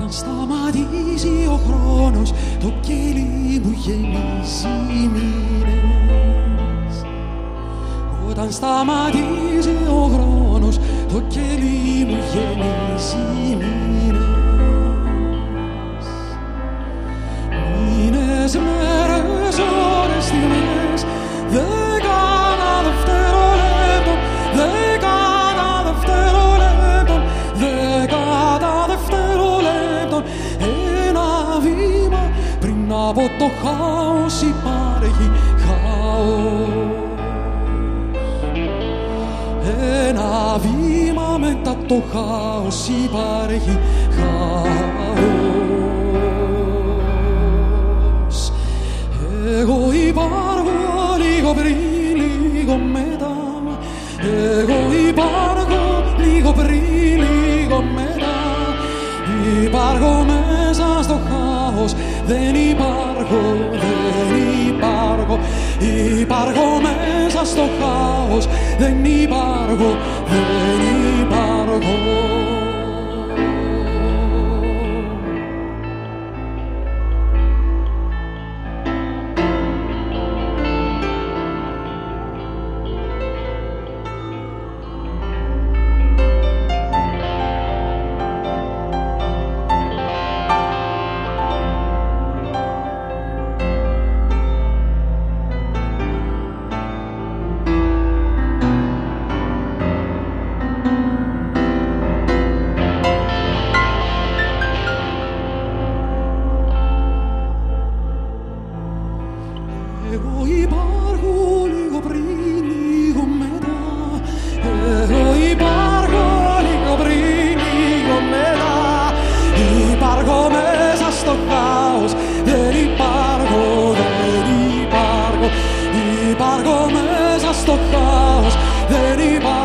σταματήσει ο χρόνος, το κέλι μου γεμίζει μήνες. Όταν σταματήσει ο χρόνος, το κέλι μου γεμίζει μήνες. Μήνες, μέρες, ώρες, στιγμές, δεκάνα δευτερολέπτων, δεκάνα δευτερολέπτων, δεκάτα δευτερολέπτων. Ένα βήμα πριν από το χάος υπάρχει χάος. Ένα βήμα μετά το χάος υπάρχει χάος. Εγώ υπάρχω λίγο πριν, λίγο μετά. Εγώ υπάρχω λίγο πριν, λίγο μετά. Υπάρχω μέσα στο χάος, δεν υπάρχω, δεν υπάρχω. Υπάρχω μέσα στο χάος, δεν υπάρχω, δεν υπάρχω. Εγώ υπάρχω λίγο πριν, λίγο μετά. Εγώ υπάρχω λίγο πριν, λίγο μετά. Υπάρχω μέσα στο χάος, δεν υπάρχω, δεν υπάρχω. Υπάρχω μέσα στο χάος, δεν υπάρχω.